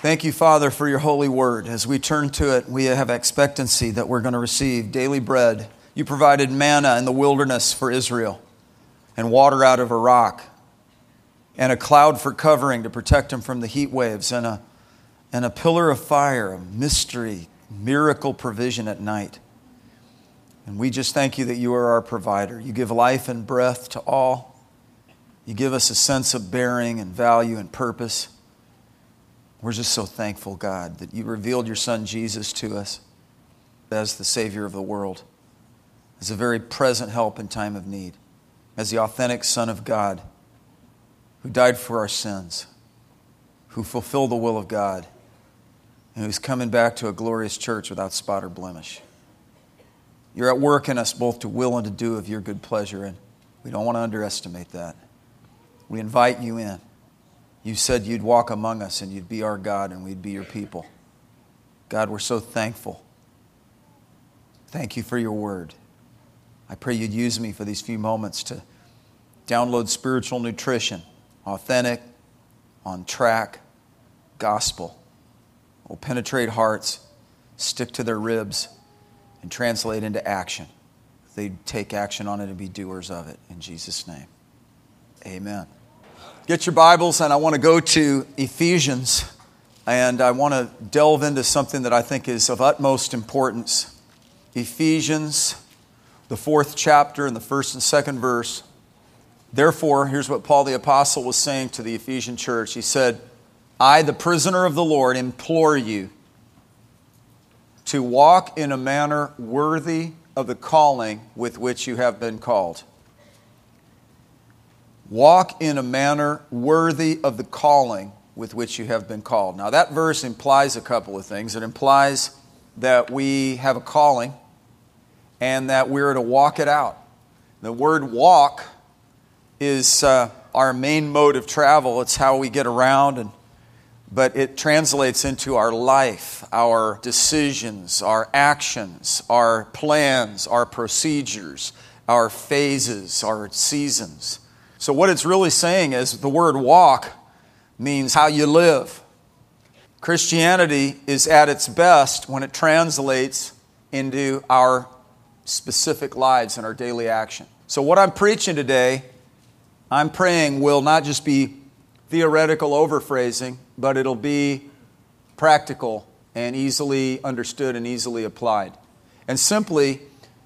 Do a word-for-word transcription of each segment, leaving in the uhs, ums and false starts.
Thank you, Father, for your holy word. As we turn to it, we have expectancy that we're going to receive daily bread. You provided manna in the wilderness for Israel and water out of a rock and a cloud for covering to protect them from the heat waves and a, and a pillar of fire, a mystery, miracle provision at night. And we just thank you that you are our provider. You give life and breath to all. You give us a sense of bearing and value and purpose. We're just so thankful, God, that you revealed your Son Jesus to us as the Savior of the world, as a very present help in time of need, as the authentic Son of God who died for our sins, who fulfilled the will of God, and who's coming back to a glorious church without spot or blemish. You're at work in us both to will and to do of your good pleasure, and we don't want to underestimate that. We invite you in. You said you'd walk among us and you'd be our God and we'd be your people. God, we're so thankful. Thank you for your word. I pray you'd use me for these few moments to download spiritual nutrition, authentic, on track, gospel. Will penetrate hearts, stick to their ribs, and translate into action. They'd take action on it and be doers of it. In Jesus' name, amen. Get your Bibles, and I want to go to Ephesians, and I want to delve into something that I think is of utmost importance. Ephesians, the fourth chapter, and the first and second verse. Therefore, here's what Paul the Apostle was saying to the Ephesian church. He said, I, the prisoner of the Lord, implore you to walk in a manner worthy of the calling with which you have been called. Walk in a manner worthy of the calling with which you have been called. Now that verse implies a couple of things. It implies that we have a calling and that we're to walk it out. The word walk is uh, our main mode of travel. It's how we get around, and but it translates into our life, our decisions, our actions, our plans, our procedures, our phases, our seasons. So what it's really saying is the word walk means how you live. Christianity is at its best when it translates into our specific lives and our daily action. So what I'm preaching today, I'm praying will not just be theoretical overphrasing, but it'll be practical and easily understood and easily applied. And simply,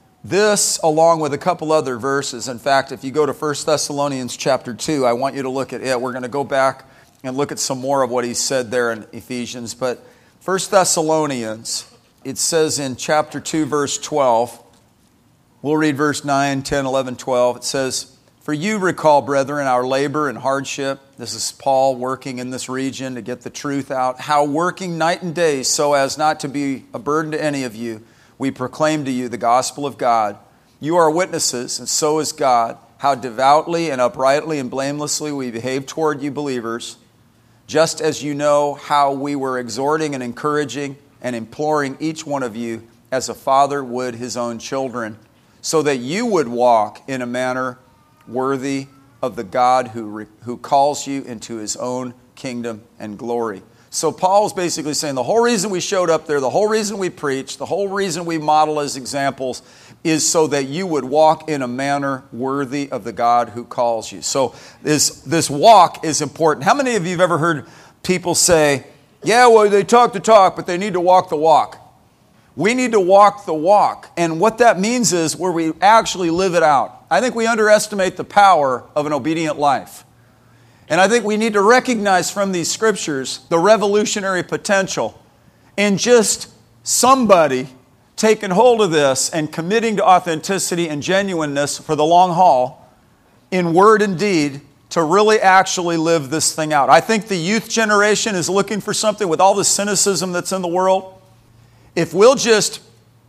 this, along with a couple other verses, in fact, if you go to First Thessalonians chapter two, I want you to look at it. We're going to go back and look at some more of what he said there in Ephesians. But First Thessalonians, it says in chapter two, verse twelve, we'll read verse nine, ten, eleven, twelve. It says, For you recall, brethren, our labor and hardship. This is Paul working in this region to get the truth out. How working night and day so as not to be a burden to any of you, we proclaim to you the gospel of God. You are witnesses, and so is God, how devoutly and uprightly and blamelessly we behave toward you believers, just as you know how we were exhorting and encouraging and imploring each one of you as a father would his own children, so that you would walk in a manner worthy of the God who, re, who calls you into his own kingdom and glory. So Paul's basically saying the whole reason we showed up there, the whole reason we preach, the whole reason we model as examples is so that you would walk in a manner worthy of the God who calls you. So this, this walk is important. How many of you have ever heard people say, yeah, well, they talk the talk, but they need to walk the walk? We need to walk the walk. And what that means is where we actually live it out. I think we underestimate the power of an obedient life. And I think we need to recognize from these scriptures the revolutionary potential in just somebody taking hold of this and committing to authenticity and genuineness for the long haul in word and deed to really actually live this thing out. I think the youth generation is looking for something with all the cynicism that's in the world. If we'll just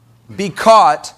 be caught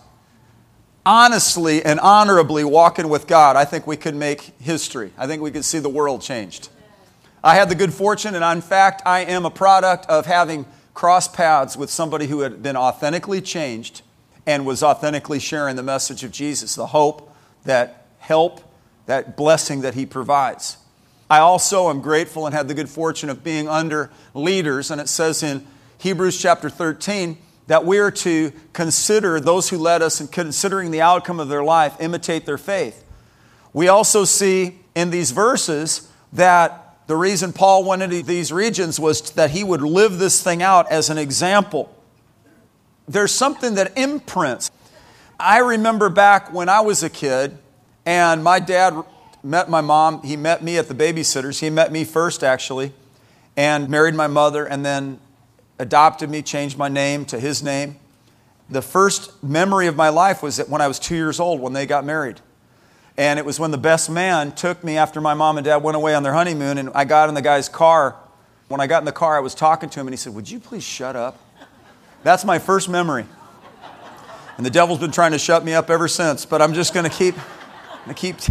honestly and honorably walking with God, I think we could make history. I think we could see the world changed. I had the good fortune, and in fact, I am a product of having crossed paths with somebody who had been authentically changed and was authentically sharing the message of Jesus, the hope, that help, that blessing that he provides. I also am grateful and had the good fortune of being under leaders. And it says in Hebrews chapter thirteen that we are to consider those who led us, and considering the outcome of their life, imitate their faith. We also see in these verses that the reason Paul went into these regions was that he would live this thing out as an example. There's something that imprints. I remember back when I was a kid, and my dad met my mom. He met me at the babysitter's. He met me first, actually, and married my mother, and then adopted me, changed my name to his name. The first memory of my life was that when I was two years old, when they got married. And it was when the best man took me after my mom and dad went away on their honeymoon, and I got in the guy's car. When I got in the car, I was talking to him, and he said, "Would you please shut up?" That's my first memory. And the devil's been trying to shut me up ever since, but I'm just going to keep, I'm going to keep,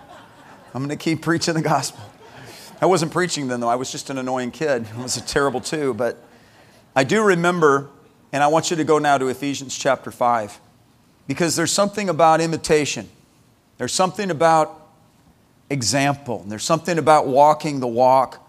I'm going to keep preaching the gospel. I wasn't preaching then, though. I was just an annoying kid. I was terrible too, but I do remember, and I want you to go now to Ephesians chapter five, because there's something about imitation. There's something about example. There's something about walking the walk.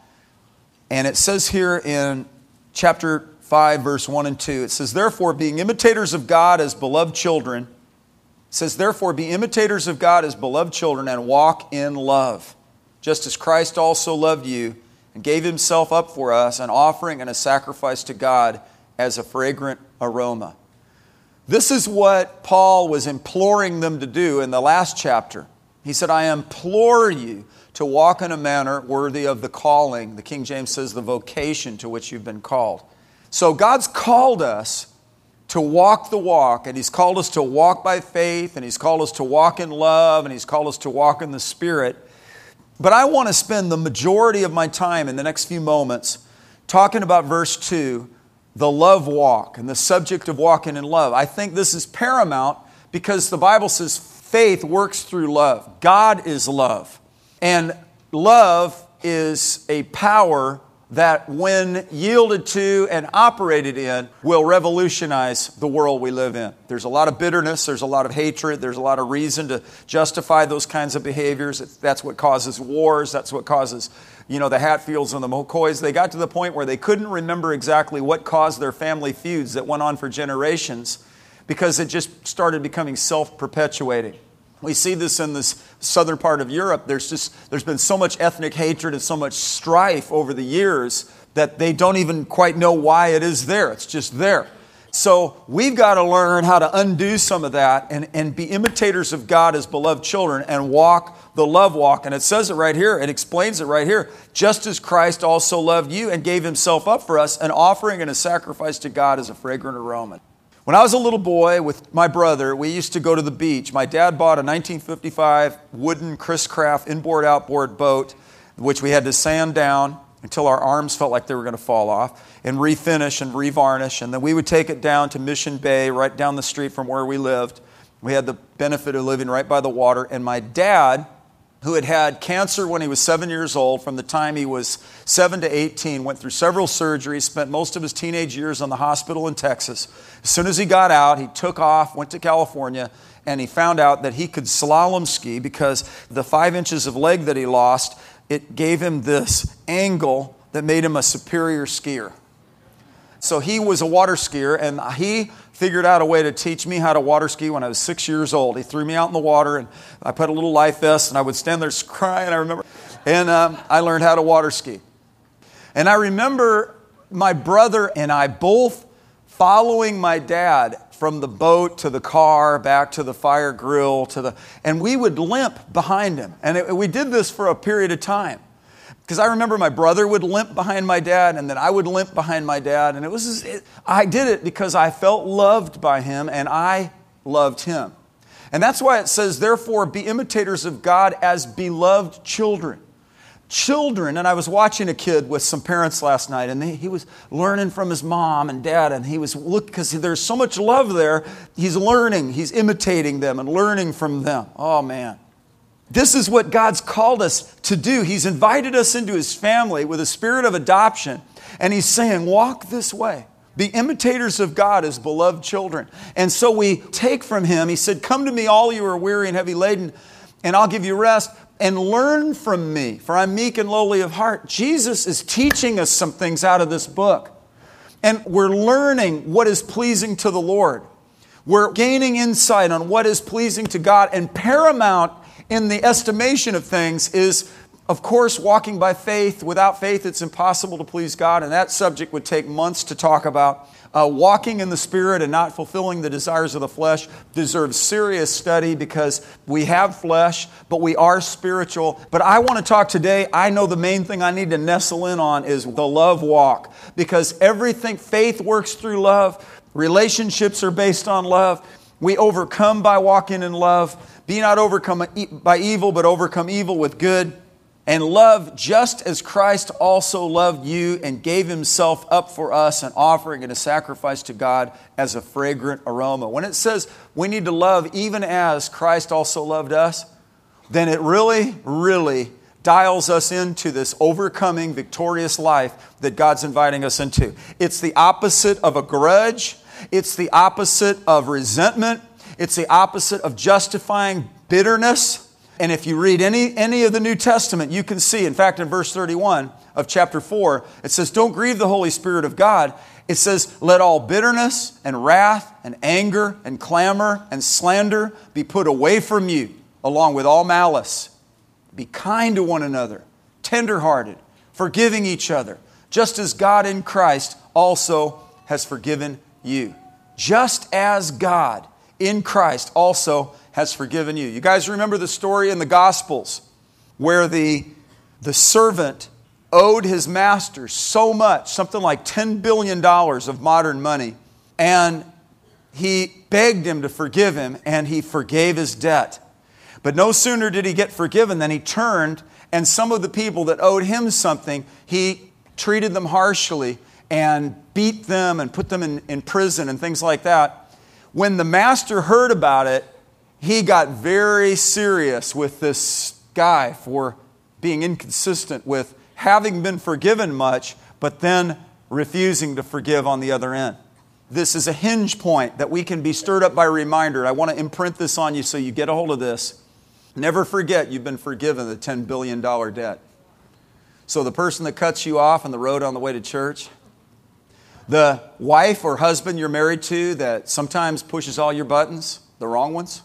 And it says here in chapter five, verse one and two, it says, "Therefore, being imitators of God as beloved children," it says, "Therefore, be imitators of God as beloved children and walk in love, just as Christ also loved you and gave himself up for us, an offering and a sacrifice to God as a fragrant aroma." This is what Paul was imploring them to do in the last chapter. He said, "I implore you to walk in a manner worthy of the calling." The King James says the vocation to which you've been called. So God's called us to walk the walk, and He's called us to walk by faith, and He's called us to walk in love, and He's called us to walk in the Spirit. But I want to spend the majority of my time in the next few moments talking about verse two, the love walk, and the subject of walking in love. I think this is paramount because the Bible says faith works through love. God is love. And love is a power that, when yielded to and operated in, will revolutionize the world we live in. There's a lot of bitterness, there's a lot of hatred, there's a lot of reason to justify those kinds of behaviors. That's what causes wars, that's what causes, you know, the Hatfields and the McCoys. They got to the point where they couldn't remember exactly what caused their family feuds that went on for generations, because it just started becoming self-perpetuating. We see this in this southern part of Europe. There's just, there's been so much ethnic hatred and so much strife over the years that they don't even quite know why it is there. It's just there. So we've got to learn how to undo some of that and, and be imitators of God as beloved children and walk the love walk. And it says it right here. It explains it right here. Just as Christ also loved you and gave himself up for us, an offering and a sacrifice to God as a fragrant aroma. When I was a little boy with my brother, we used to go to the beach. My dad bought a nineteen fifty-five wooden Chris Craft inboard-outboard boat, which we had to sand down until our arms felt like they were going to fall off, and refinish and revarnish. And then we would take it down to Mission Bay, right down the street from where we lived. We had the benefit of living right by the water. And my dad, who had had cancer when he was seven years old, from the time he was seven to eighteen, went through several surgeries, spent most of his teenage years in the hospital in Texas. As soon as he got out, he took off, went to California, and he found out that he could slalom ski because the five inches of leg that he lost, it gave him this angle that made him a superior skier. So he was a water skier, and he figured out a way to teach me how to water ski when I was six years old. He threw me out in the water, and I put a little life vest, and I would stand there crying, I remember. And um, I learned how to water ski. And I remember my brother and I both following my dad from the boat to the car, back to the fire grill, to the, and we would limp behind him. And it, we did this for a period of time. Because I remember my brother would limp behind my dad, and then I would limp behind my dad. And it was, it, I did it because I felt loved by him, and I loved him. And that's why it says, therefore, be imitators of God as beloved children. Children, and I was watching a kid with some parents last night, and they, he was learning from his mom and dad, and he was, look, because there's so much love there, he's learning, he's imitating them and learning from them. Oh, man. This is what God's called us to do. He's invited us into His family with a spirit of adoption, and He's saying, walk this way. Be imitators of God as beloved children. And so we take from Him, He said, come to me all you are weary and heavy laden, and I'll give you rest. and learn from me, for I'm meek and lowly of heart. Jesus is teaching us some things out of this book. And we're learning what is pleasing to the Lord. We're gaining insight on what is pleasing to God. And paramount in the estimation of things is, of course, walking by faith. Without faith, it's impossible to please God. And that subject would take months to talk about. Uh, walking in the Spirit and not fulfilling the desires of the flesh deserves serious study because we have flesh, but we are spiritual. But I want to talk today, I know the main thing I need to nestle in on is the love walk. Because everything, faith works through love. Relationships are based on love. We overcome by walking in love. Be not overcome by evil, but overcome evil with good. And love just as Christ also loved you and gave Himself up for us, an offering and a sacrifice to God as a fragrant aroma. When it says we need to love even as Christ also loved us, then it really, really dials us into this overcoming, victorious life that God's inviting us into. It's the opposite of a grudge. It's the opposite of resentment. It's the opposite of justifying bitterness. And if you read any, any of the New Testament, you can see, in fact, in verse thirty-one of chapter four, it says, don't grieve the Holy Spirit of God. It says, let all bitterness and wrath and anger and clamor and slander be put away from you, along with all malice. Be kind to one another, tenderhearted, forgiving each other, just as God in Christ also has forgiven you. Just as God in Christ also has forgiven you. You guys remember the story in the Gospels where the, the servant owed his master so much, something like ten billion dollars of modern money, and he begged him to forgive him, and he forgave his debt. But no sooner did he get forgiven than he turned, and some of the people that owed him something, he treated them harshly and beat them and put them in, in prison and things like that. When the master heard about it, he got very serious with this guy for being inconsistent with having been forgiven much, but then refusing to forgive on the other end. This is a hinge point that we can be stirred up by a reminder. I want to imprint this on you so you get a hold of this. Never forget you've been forgiven the ten billion dollars debt. So the person that cuts you off on the road on the way to church, the wife or husband you're married to that sometimes pushes all your buttons, the wrong ones,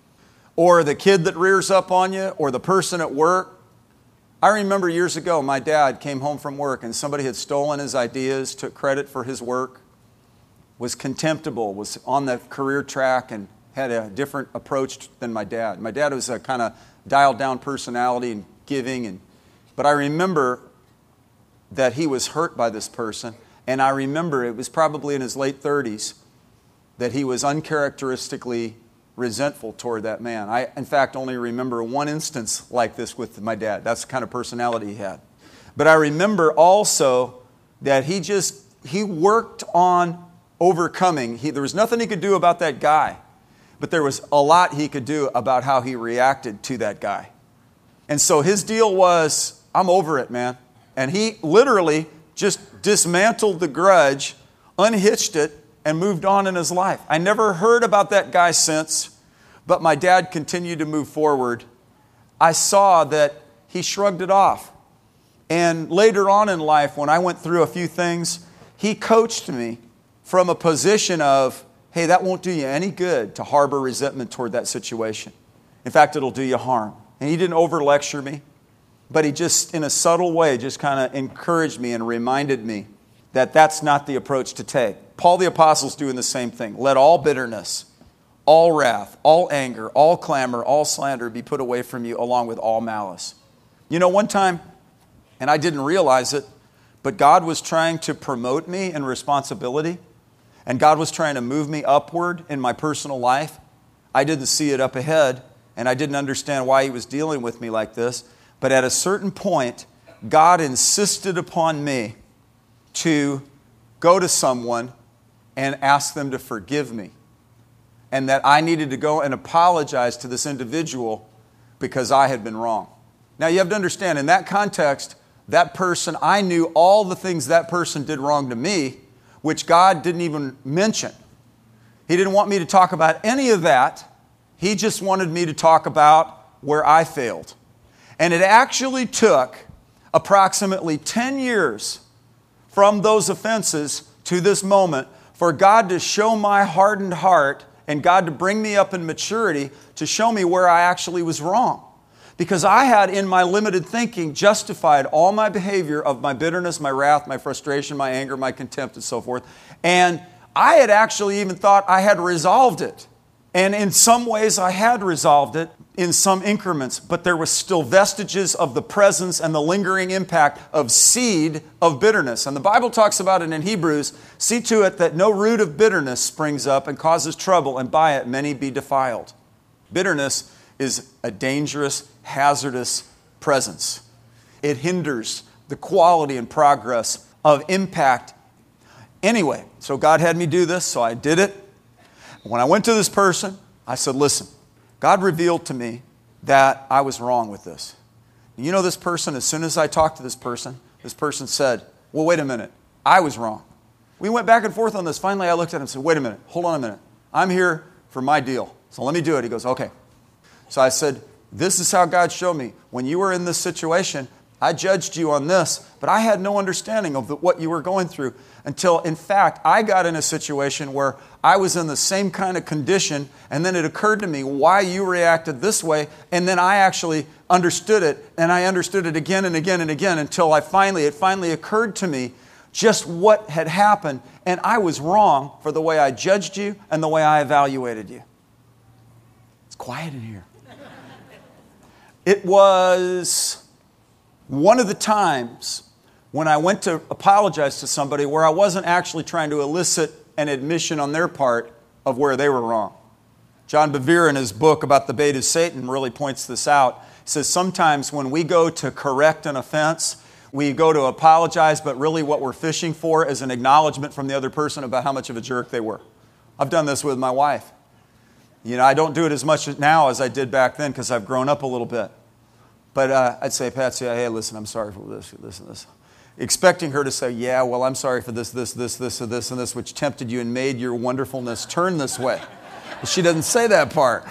or the kid that rears up on you, or the person at work. I remember years ago, my dad came home from work and somebody had stolen his ideas, took credit for his work, was contemptible, was on the career track and had a different approach than my dad. My dad was a kind of dialed down personality and giving, and but I remember that he was hurt by this person, and I remember it was probably in his late thirties that he was uncharacteristically resentful toward that man. I, in fact, only remember one instance like this with my dad. That's the kind of personality he had. But I remember also that he just, he worked on overcoming. He, there was nothing he could do about that guy, but there was a lot he could do about how he reacted to that guy. And so his deal was, I'm over it, man. And he literally just dismantled the grudge, unhitched it, and moved on in his life. I never heard about that guy since, but my dad continued to move forward. I saw that he shrugged it off. And later on in life, when I went through a few things, he coached me from a position of, hey, that won't do you any good to harbor resentment toward that situation. In fact, it'll do you harm. And he didn't over-lecture me, but he just, in a subtle way, just kind of encouraged me and reminded me that that's not the approach to take. Paul the Apostle's doing the same thing. Let all bitterness, all wrath, all anger, all clamor, all slander be put away from you, along with all malice. You know, one time, and I didn't realize it, but God was trying to promote me in responsibility, and God was trying to move me upward in my personal life. I didn't see it up ahead, and I didn't understand why He was dealing with me like this. But at a certain point, God insisted upon me to go to someone and ask them to forgive me. And that I needed to go and apologize to this individual because I had been wrong. Now you have to understand, in that context, that person, I knew all the things that person did wrong to me, which God didn't even mention. He didn't want me to talk about any of that. He just wanted me to talk about where I failed. And it actually took approximately ten years from those offenses to this moment for God to show my hardened heart and God to bring me up in maturity to show me where I actually was wrong. Because I had, in my limited thinking, justified all my behavior of my bitterness, my wrath, my frustration, my anger, my contempt, and so forth. And I had actually even thought I had resolved it. And in some ways I had resolved it in some increments, but there was still vestiges of the presence and the lingering impact of seed of bitterness. And the Bible talks about it in Hebrews, see to it that no root of bitterness springs up and causes trouble, and by it many be defiled. Bitterness is a dangerous, hazardous presence. It hinders the quality and progress of impact. Anyway, so God had me do this, so I did it. When I went to this person, I said, listen, God revealed to me that I was wrong with this. You know this person, as soon as I talked to this person, this person said, well, wait a minute, I was wrong. We went back and forth on this. Finally, I looked at him and said, wait a minute, hold on a minute. I'm here for my deal, so let me do it. He goes, okay. So I said, this is how God showed me. When you were in this situation, I judged you on this, but I had no understanding of the, what you were going through until, in fact, I got in a situation where I was in the same kind of condition, and then it occurred to me why you reacted this way, and then I actually understood it, and I understood it again and again and again until I finally, it finally occurred to me just what had happened, and I was wrong for the way I judged you and the way I evaluated you. It's quiet in here. It was one of the times when I went to apologize to somebody where I wasn't actually trying to elicit an admission on their part of where they were wrong. John Bevere, in his book about the bait of Satan, really points this out. He says sometimes when we go to correct an offense, we go to apologize, but really what we're fishing for is an acknowledgement from the other person about how much of a jerk they were. I've done this with my wife. You know, I don't do it as much now as I did back then because I've grown up a little bit. But uh, I'd say, Patsy, hey, listen, I'm sorry for this, for this, and this. Expecting her to say, yeah, well, I'm sorry for this, this, this, this, and this, and this, which tempted you and made your wonderfulness turn this way. But she doesn't say that part.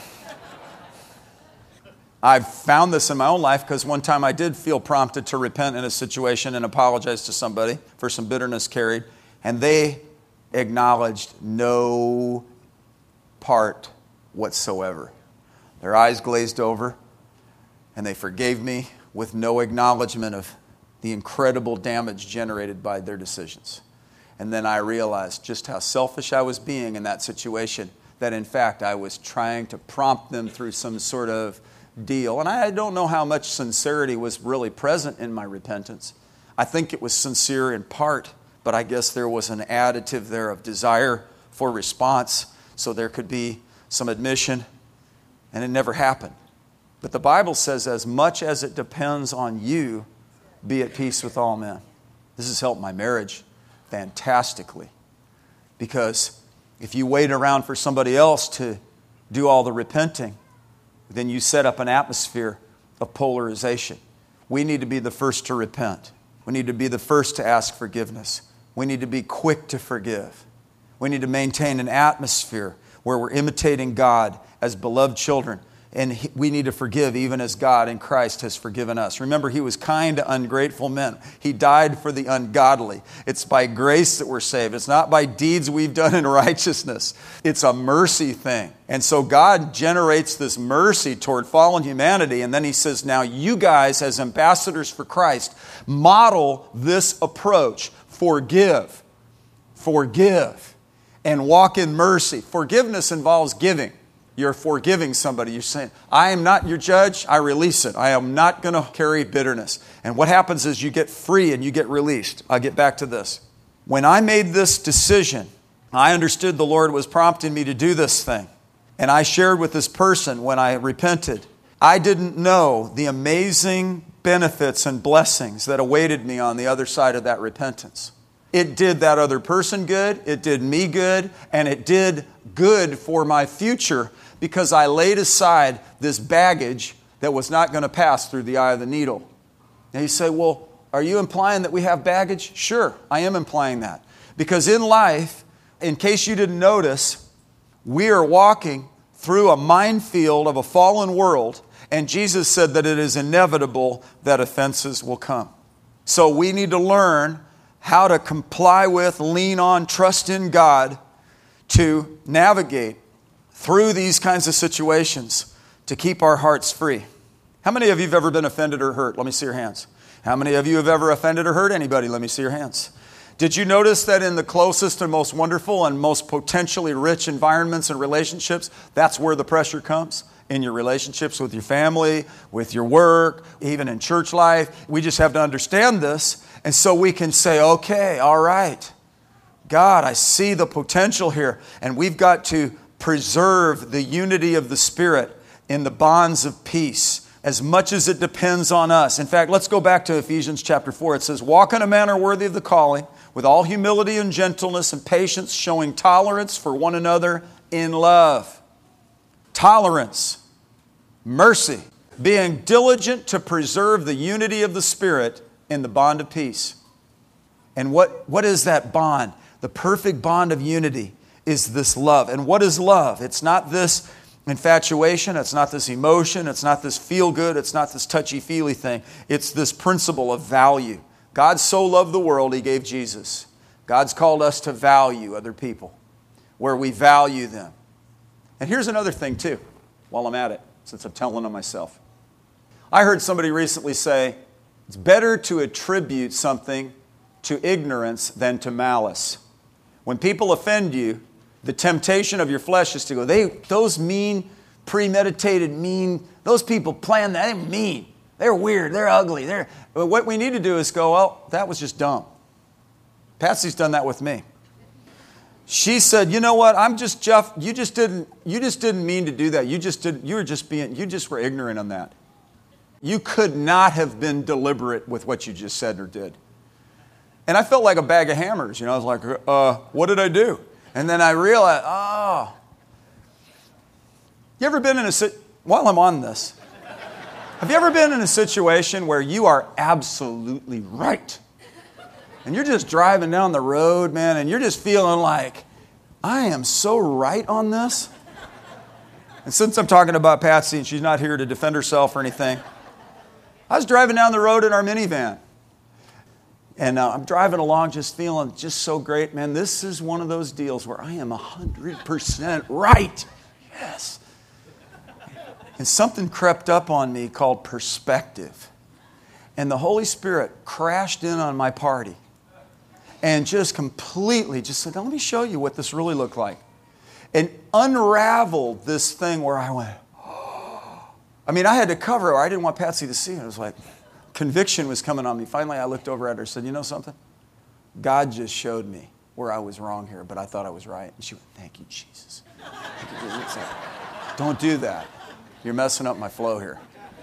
I've found this in my own life because one time I did feel prompted to repent in a situation and apologize to somebody for some bitterness carried, and they acknowledged no part whatsoever. Their eyes glazed over, and they forgave me with no acknowledgement of the incredible damage generated by their decisions. And then I realized just how selfish I was being in that situation, that in fact I was trying to prompt them through some sort of deal. And I don't know how much sincerity was really present in my repentance. I think it was sincere in part, but I guess there was an additive there of desire for response, so there could be some admission, and it never happened. But the Bible says, as much as it depends on you, be at peace with all men. This has helped my marriage fantastically. Because if you wait around for somebody else to do all the repenting, then you set up an atmosphere of polarization. We need to be the first to repent. We need to be the first to ask forgiveness. We need to be quick to forgive. We need to maintain an atmosphere where we're imitating God as beloved children. And he, we need to forgive even as God in Christ has forgiven us. Remember, He was kind to ungrateful men. He died for the ungodly. It's by grace that we're saved. It's not by deeds we've done in righteousness. It's a mercy thing. And so God generates this mercy toward fallen humanity. And then He says, now you guys as ambassadors for Christ, model this approach. Forgive. Forgive. And walk in mercy. Forgiveness involves giving. You're forgiving somebody. You're saying, I am not your judge. I release it. I am not going to carry bitterness. And what happens is you get free and you get released. I'll get back to this. When I made this decision, I understood the Lord was prompting me to do this thing. And I shared with this person when I repented. I didn't know the amazing benefits and blessings that awaited me on the other side of that repentance. It did that other person good. It did me good. And it did good for my future, because I laid aside this baggage that was not going to pass through the eye of the needle. Now you say, well, are you implying that we have baggage? Sure, I am implying that. Because in life, in case you didn't notice, we are walking through a minefield of a fallen world, And Jesus said that it is inevitable that offenses will come. So we need to learn how to comply with, lean on, trust in God to navigate through these kinds of situations to keep our hearts free. How many of you have ever been offended or hurt? Let me see your hands. How many of you have ever offended or hurt anybody? Let me see your hands. Did you notice that in the closest and most wonderful and most potentially rich environments and relationships, that's where the pressure comes? In your relationships with your family, with your work, even in church life. We just have to understand this. And so we can say, okay, all right, God, I see the potential here. And we've got to preserve the unity of the Spirit in the bonds of peace as much as it depends on us. In fact, let's go back to Ephesians chapter four. It says, walk in a manner worthy of the calling, with all humility and gentleness and patience, showing tolerance for one another in love. Tolerance, mercy, being diligent to preserve the unity of the Spirit in the bond of peace. And what, what is that bond? The perfect bond of unity is this love. And what is love? It's not this infatuation, it's not this emotion, it's not this feel-good, it's not this touchy-feely thing. It's this principle of value. God so loved the world, He gave Jesus. God's called us to value other people, where we value them. And here's another thing too, while I'm at it, since I'm telling on myself. I heard somebody recently say, it's better to attribute something to ignorance than to malice. When people offend you, the temptation of your flesh is to go, they, those mean, premeditated, mean, those people plan that, they're mean. They're weird, they're ugly. They're... But what we need to do is go, well, that was just dumb. Patsy's done that with me. She said, you know what, I'm just, Jeff, you just didn't, you just didn't mean to do that. You just did, you were just being, you just were ignorant on that. You could not have been deliberate with what you just said or did. And I felt like a bag of hammers. You know, I was like, uh, what did I do? And then I realized, oh. You ever been in a, while I'm on this, have you ever been in a situation where you are absolutely right? And you're just driving down the road, man, and you're just feeling like, I am so right on this. And since I'm talking about Patsy and she's not here to defend herself or anything, I was driving down the road in our minivan. And uh, I'm driving along just feeling just so great. Man, this is one of those deals where I am one hundred percent right. Yes. And something crept up on me called perspective. And the Holy Spirit crashed in on my party. And just completely just said, let me show you what this really looked like. And unraveled this thing where I went, oh. I mean, I had to cover it. I didn't want Patsy to see it. It was like, conviction was coming on me. Finally, I looked over at her and said, you know something? God just showed me where I was wrong here, but I thought I was right. And she went, thank you, Jesus. Don't do that. You're messing up my flow here.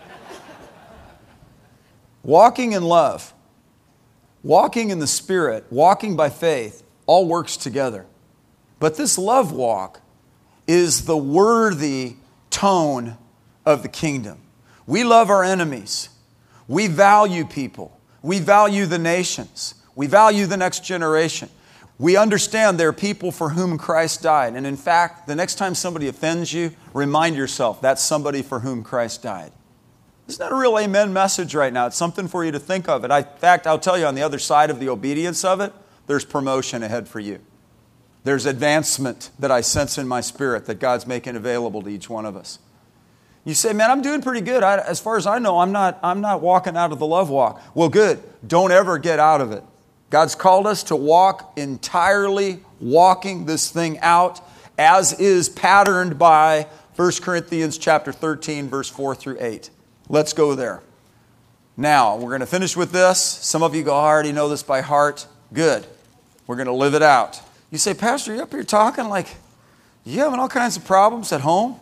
Walking in love, walking in the Spirit, walking by faith, all works together. But this love walk is the worthy tone of the kingdom. We love our enemies. We value people. We value the nations. We value the next generation. We understand there are people for whom Christ died. And in fact, the next time somebody offends you, remind yourself that's somebody for whom Christ died. Isn't that a real amen message right now? It's something for you to think of. And I, in fact, I'll tell you, on the other side of the obedience of it, there's promotion ahead for you. There's advancement that I sense in my spirit that God's making available to each one of us. You say, man, I'm doing pretty good. I, as far as I know, I'm not, I'm not walking out of the love walk. Well, good. Don't ever get out of it. God's called us to walk entirely, walking this thing out, as is patterned by First Corinthians chapter thirteen, verse four through eight. Let's go there. Now, we're going to finish with this. Some of you go, I already know this by heart. Good. We're going to live it out. You say, Pastor, you up here talking like you having all kinds of problems at home?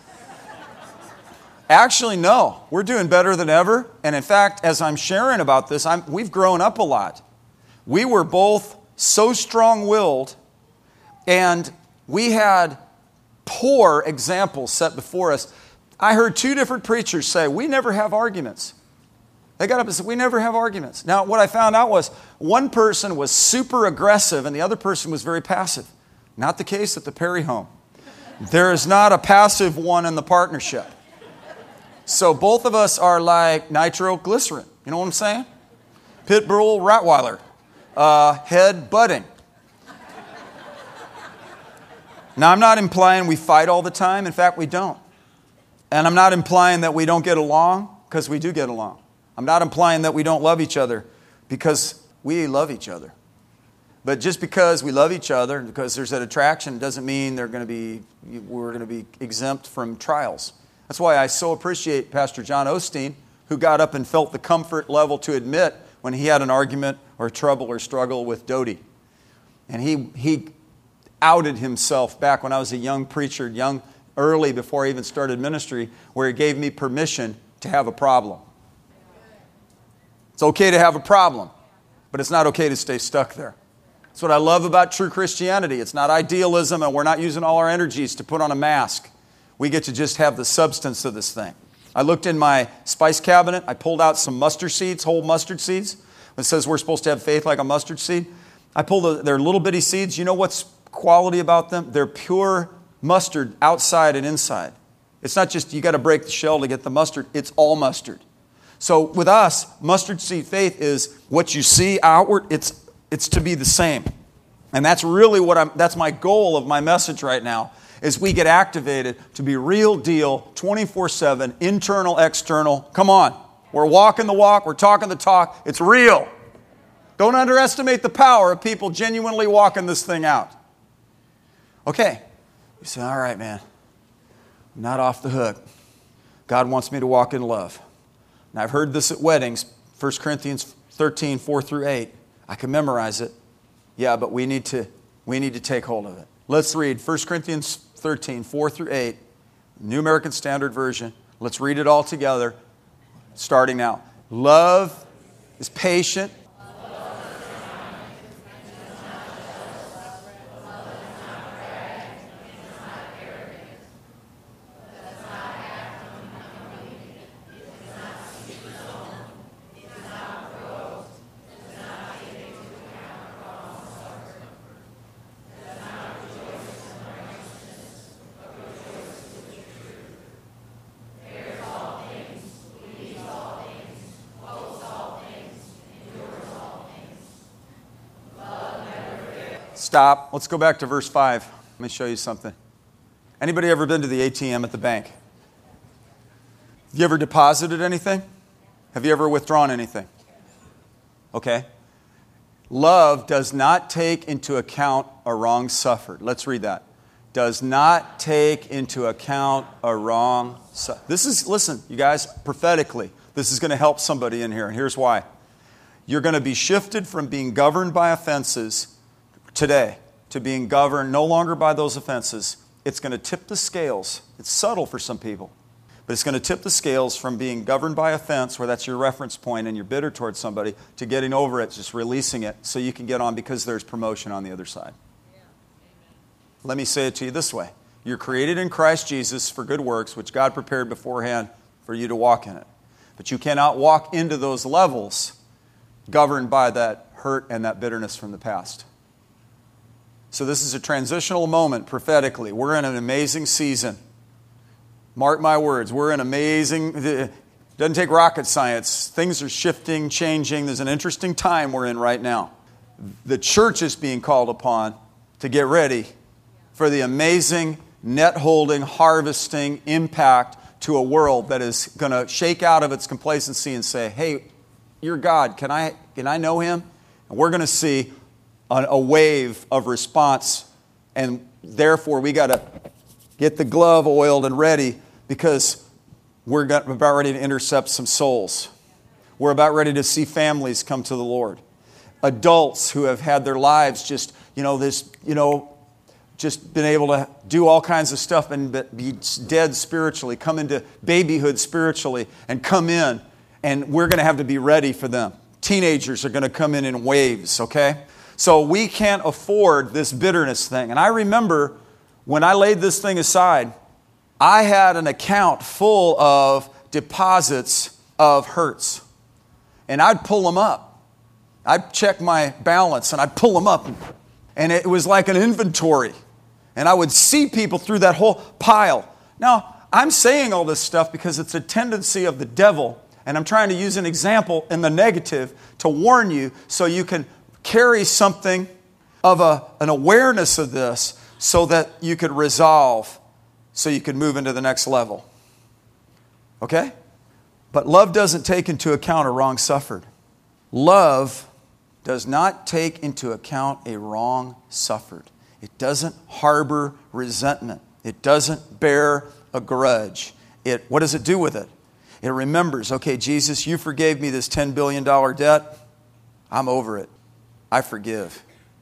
Actually, no. We're doing better than ever. And in fact, as I'm sharing about this, I'm, we've grown up a lot. We were both so strong-willed, and we had poor examples set before us. I heard two different preachers say, we never have arguments. They got up and said, we never have arguments. Now, what I found out was one person was super aggressive and the other person was very passive. Not the case at the Perry home. There is not a passive one in the partnership. So both of us are like nitroglycerin. You know what I'm saying? Pit bull Rottweiler. Uh, head butting. Now, I'm not implying we fight all the time. In fact, we don't. And I'm not implying that we don't get along, because we do get along. I'm not implying that we don't love each other, because we love each other. But just because we love each other, because there's an attraction, doesn't mean they're going to be, we're going to be exempt from trials. That's why I so appreciate Pastor John Osteen, who got up and felt the comfort level to admit when he had an argument or trouble or struggle with Dodie. And he he outed himself back when I was a young preacher, young, early before I even started ministry, where he gave me permission to have a problem. It's okay to have a problem, but it's not okay to stay stuck there. That's what I love about true Christianity. It's not idealism, and we're not using all our energies to put on a mask. We get to just have the substance of this thing. I looked in my spice cabinet. I pulled out some mustard seeds, whole mustard seeds. It says we're supposed to have faith like a mustard seed. I pulled the, they're little bitty seeds. You know what's quality about them? They're pure mustard outside and inside. It's not just you got to break the shell to get the mustard. It's all mustard. So with us, mustard seed faith is what you see outward. It's it's to be the same. And that's really what I'm, that's my goal of my message right now, is we get activated to be real deal, twenty-four seven, internal, external. Come on. We're walking the walk. We're talking the talk. It's real. Don't underestimate the power of people genuinely walking this thing out. Okay. You say, all right, man. I'm not off the hook. God wants me to walk in love. Now, I've heard this at weddings, First Corinthians thirteen, four through eight. I can memorize it. Yeah, but we need to, we need to take hold of it. Let's read First Corinthians thirteen, four through eight, New American Standard Version. Let's read it all together, starting now. Love is patient. Stop. Let's go back to verse five. Let me show you something. Anybody ever been to the A T M at the bank? Have you ever deposited anything? Have you ever withdrawn anything? Okay. Love does not take into account a wrong suffered. Let's read that. Does not take into account a wrong suffered. This is, listen, you guys, prophetically, this is going to help somebody in here, and here's why. You're going to be shifted from being governed by offenses today to being governed no longer by those offenses. It's going to tip the scales. It's subtle for some people, but it's going to tip the scales from being governed by offense, where that's your reference point and you're bitter towards somebody, to getting over it, just releasing it so you can get on, because there's promotion on the other side. Yeah. Let me say it to you this way. You're created in Christ Jesus for good works, which God prepared beforehand for you to walk in it. But you cannot walk into those levels governed by that hurt and that bitterness from the past. So this is a transitional moment prophetically. We're in an amazing season. Mark my words, we're in amazing, it doesn't take rocket science. Things are shifting, changing. There's an interesting time we're in right now. The church is being called upon to get ready for the amazing net-holding, harvesting impact to a world that is going to shake out of its complacency and say, hey, you're God. Can I, can I know Him? And we're going to see a wave of response, and therefore we got to get the glove oiled and ready, because we're about ready to intercept some souls. We're about ready to see families come to the Lord. Adults who have had their lives just, you know, this, you know, just been able to do all kinds of stuff and be dead spiritually, come into babyhood spiritually and come in, and we're going to have to be ready for them. Teenagers are going to come in in waves, okay? So we can't afford this bitterness thing. And I remember when I laid this thing aside, I had an account full of deposits of hurts. And I'd pull them up. I'd check my balance and I'd pull them up. And it was like an inventory. And I would see people through that whole pile. Now, I'm saying all this stuff because it's a tendency of the devil, and I'm trying to use an example in the negative to warn you so you can carry something of a, an awareness of this so that you could resolve, so you could move into the next level. Okay? But love doesn't take into account a wrong suffered. Love does not take into account a wrong suffered. It doesn't harbor resentment. It doesn't bear a grudge. It, what does it do with it? It remembers, okay, Jesus, you forgave me this ten billion dollars debt. I'm over it. I forgive.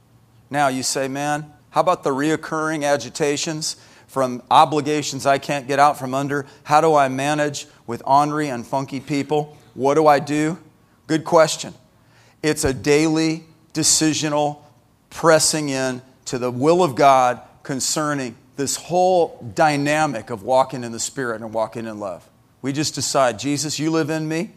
Now you say, man, how about the reoccurring agitations from obligations I can't get out from under? How do I manage with ornery and funky people? What do I do? Good question. It's a daily, decisional pressing in to the will of God concerning this whole dynamic of walking in the Spirit and walking in love. We just decide, Jesus, you live in me.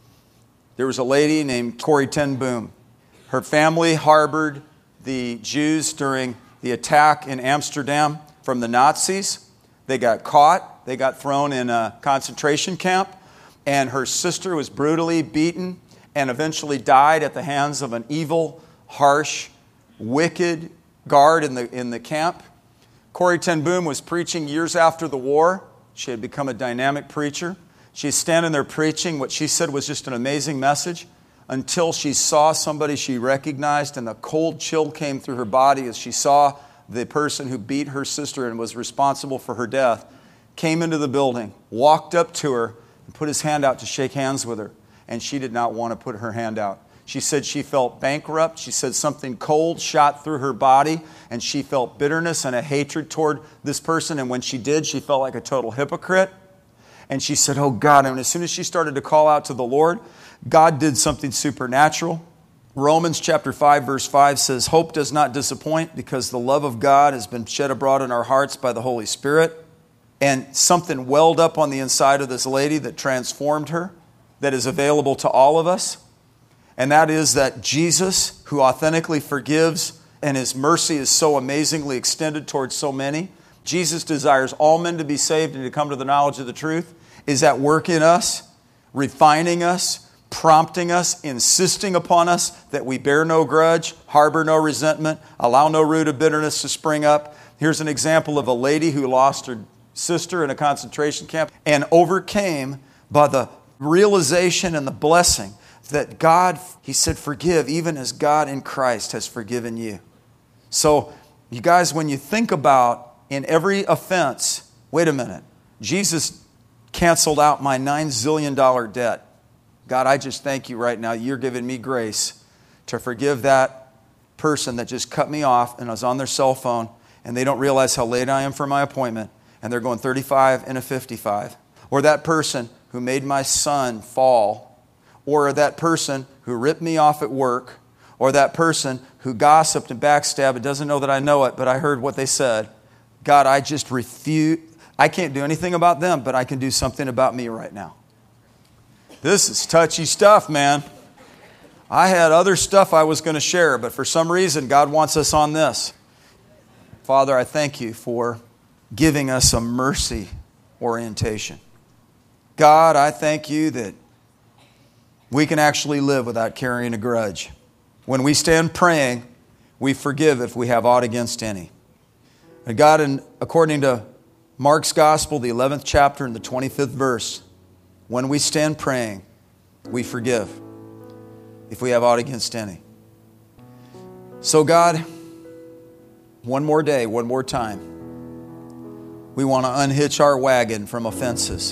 There was a lady named Corrie ten Boom. Her family harbored the Jews during the attack in Amsterdam from the Nazis. They got caught. They got thrown in a concentration camp. And her sister was brutally beaten and eventually died at the hands of an evil, harsh, wicked guard in the, in the camp. Corrie ten Boom was preaching years after the war. She had become a dynamic preacher. She's standing there preaching. What she said was just an amazing message until she saw somebody she recognized, and a cold chill came through her body as she saw the person who beat her sister and was responsible for her death came into the building, walked up to her, and put his hand out to shake hands with her. And she did not want to put her hand out. She said she felt bankrupt. She said something cold shot through her body, and she felt bitterness and a hatred toward this person. And when she did, she felt like a total hypocrite. And she said, oh God, and as soon as she started to call out to the Lord, God did something supernatural. Romans chapter five, verse five says, hope does not disappoint because the love of God has been shed abroad in our hearts by the Holy Spirit. And something welled up on the inside of this lady that transformed her, that is available to all of us. And that is that Jesus, who authentically forgives and His mercy is so amazingly extended towards so many, Jesus desires all men to be saved and to come to the knowledge of the truth, is at work in us, refining us, prompting us, insisting upon us that we bear no grudge, harbor no resentment, allow no root of bitterness to spring up. Here's an example of a lady who lost her sister in a concentration camp and overcame by the realization and the blessing that God, He said, forgive even as God in Christ has forgiven you. So, you guys, when you think about in every offense, wait a minute, Jesus canceled out my nine zillion dollar debt. God, I just thank you right now. You're giving me grace to forgive that person that just cut me off and was on their cell phone and they don't realize how late I am for my appointment and they're going thirty-five and a fifty-five. Or that person who made my son fall. Or that person who ripped me off at work. Or that person who gossiped and backstabbed and doesn't know that I know it, but I heard what they said. God, I just refuse. I can't do anything about them, but I can do something about me right now. This is touchy stuff, man. I had other stuff I was going to share, but for some reason, God wants us on this. Father, I thank you for giving us a mercy orientation. God, I thank you that we can actually live without carrying a grudge. When we stand praying, we forgive if we have aught against any. And God, in, according to Mark's Gospel, the eleventh chapter and the twenty-fifth verse, when we stand praying, we forgive if we have aught against any. So God, one more day, one more time, we want to unhitch our wagon from offenses.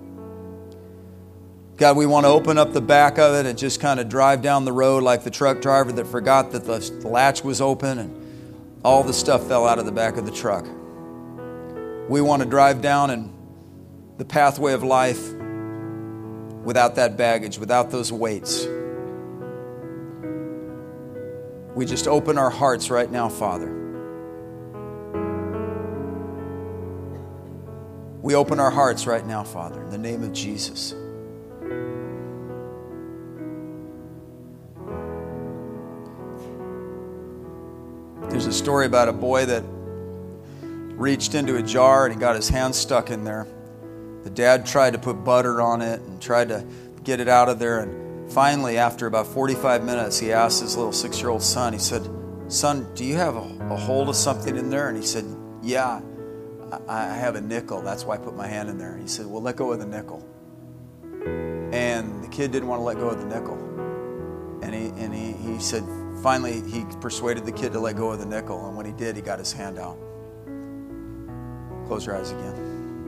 God, we want to open up the back of it and just kind of drive down the road like the truck driver that forgot that the latch was open and all the stuff fell out of the back of the truck. We want to drive down in the pathway of life without that baggage, without those weights. We just open our hearts right now, Father. We open our hearts right now, Father, in the name of Jesus. There's a story about a boy that reached into a jar and he got his hand stuck in there. The dad tried to put butter on it and tried to get it out of there. And finally, after about forty-five minutes, he asked his little six-year-old son, he said, "Son, do you have a, a hold of something in there?" And he said, "Yeah, I, I have a nickel. That's why I put my hand in there." And he said, "Well, let go of the nickel." And the kid didn't want to let go of the nickel. And he, and he, he said, finally, he persuaded the kid to let go of the nickel. And when he did, he got his hand out. Close your eyes again.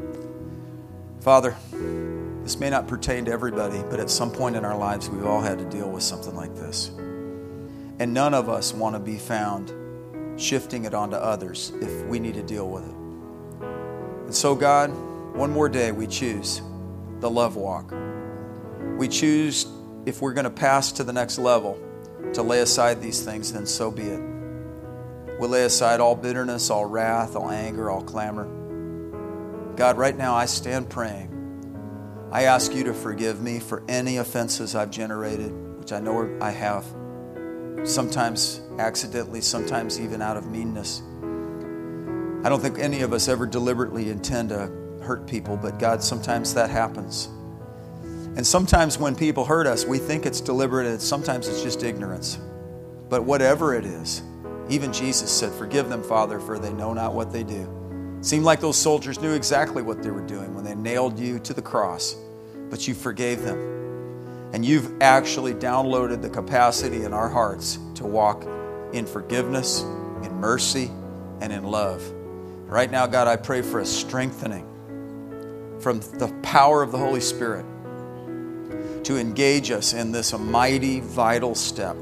Father, this may not pertain to everybody, but at some point in our lives, we've all had to deal with something like this. And none of us want to be found shifting it onto others if we need to deal with it. And so, God, one more day we choose the love walk. We choose, if we're going to pass to the next level, to lay aside these things, then so be it. We'll lay aside all bitterness, all wrath, all anger, all clamor. God, right now I stand praying. I ask you to forgive me for any offenses I've generated, which I know I have. Sometimes accidentally, sometimes even out of meanness. I don't think any of us ever deliberately intend to hurt people, but God, sometimes that happens. And sometimes when people hurt us, we think it's deliberate, and sometimes it's just ignorance. But whatever it is, even Jesus said, "Forgive them, Father, for they know not what they do." It seemed like those soldiers knew exactly what they were doing when they nailed you to the cross, but you forgave them. And you've actually downloaded the capacity in our hearts to walk in forgiveness, in mercy, and in love. Right now, God, I pray for a strengthening from the power of the Holy Spirit to engage us in this mighty, vital step.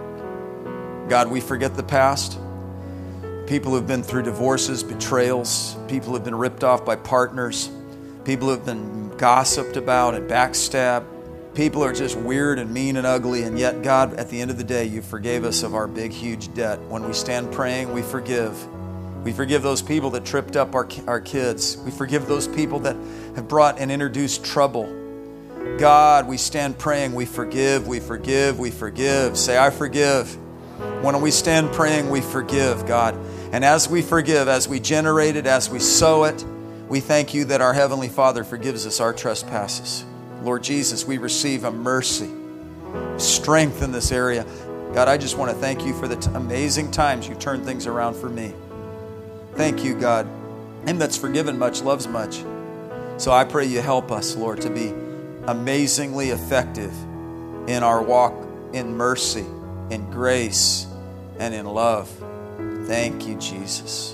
God, we forget the past. People who've been through divorces, betrayals, people who've been ripped off by partners, people who've been gossiped about and backstabbed. People are just weird and mean and ugly, and yet, God, at the end of the day, you forgave us of our big, huge debt. When we stand praying, we forgive. We forgive those people that tripped up our, our kids. We forgive those people that have brought and introduced trouble. God, we stand praying, we forgive, we forgive, we forgive. Say, I forgive. When we stand praying, we forgive, God. And as we forgive, as we generate it, as we sow it, we thank you that our Heavenly Father forgives us our trespasses. Lord Jesus, we receive a mercy, strength in this area. God, I just want to thank you for the t- amazing times you turn things around for me. Thank you, God. Him that's forgiven much loves much. So I pray you help us, Lord, to be amazingly effective in our walk in mercy, in grace, and in love. Thank you, Jesus.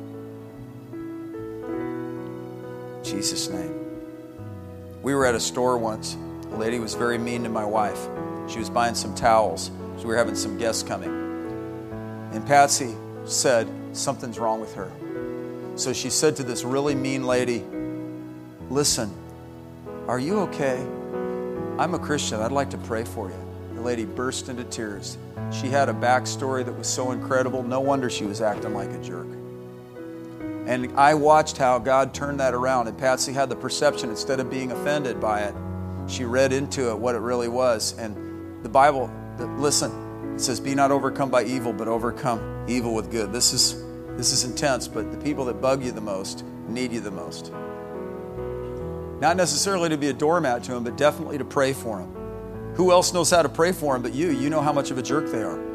In Jesus' name. We were at a store once. A lady was very mean to my wife. She was buying some towels. So we were having some guests coming. And Patsy said, something's wrong with her. So she said to this really mean lady, "Listen, are you okay? I'm a Christian. I'd like to pray for you." The lady burst into tears. She had a backstory that was so incredible. No wonder she was acting like a jerk. And I watched how God turned that around. And Patsy had the perception, instead of being offended by it, she read into it what it really was. And the Bible, listen, it says, "Be not overcome by evil, but overcome evil with good." This is, this is intense, but the people that bug you the most need you the most. Not necessarily to be a doormat to them, but definitely to pray for them. Who else knows how to pray for them but you? You know how much of a jerk they are.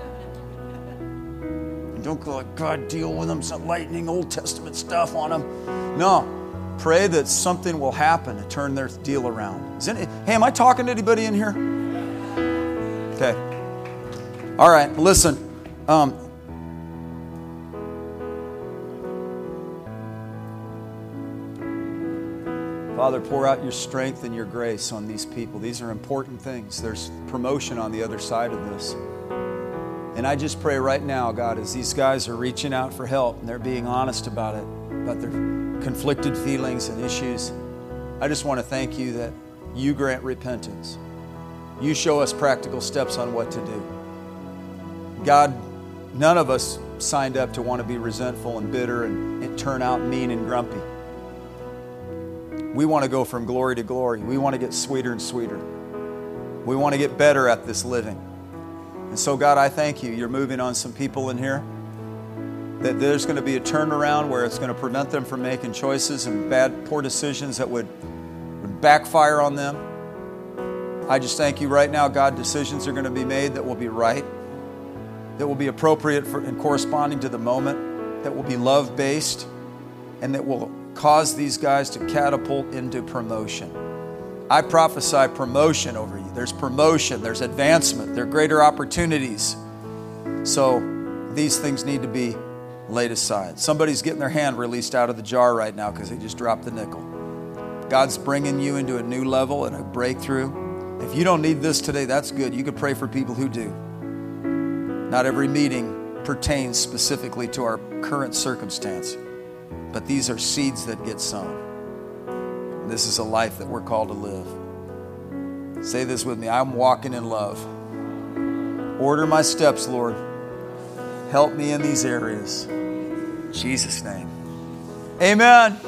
And don't go like, "God, deal with them, some lightning Old Testament stuff on them." No. Pray that something will happen to turn their deal around. Is any, hey, am I talking to anybody in here? Okay. All right, listen. Um, Father, pour out your strength and your grace on these people. These are important things. There's promotion on the other side of this. And I just pray right now, God, as these guys are reaching out for help and they're being honest about it, about their conflicted feelings and issues, I just want to thank you that you grant repentance. You show us practical steps on what to do. God, none of us signed up to want to be resentful and bitter and, and turn out mean and grumpy. We want to go from glory to glory. We want to get sweeter and sweeter. We want to get better at this living. And so, God, I thank you. You're moving on some people in here. that there's going to be a turnaround where it's going to prevent them from making choices and bad, poor decisions that would, would backfire on them. I just thank you right now, God, decisions are going to be made that will be right, that will be appropriate for, and corresponding to the moment, that will be love-based, and that will cause these guys to catapult into promotion. I prophesy promotion over you. There's promotion, there's advancement, there are greater opportunities. So these things need to be laid aside. Somebody's getting their hand released out of the jar right now because they just dropped the nickel. God's bringing you into a new level and a breakthrough. If you don't need this today, that's good. You could pray for people who do. Not every meeting pertains specifically to our current circumstance, but these are seeds that get sown. This is a life that we're called to live. Say this with me. I'm walking in love. Order my steps, Lord. Help me in these areas. In Jesus' name. Amen.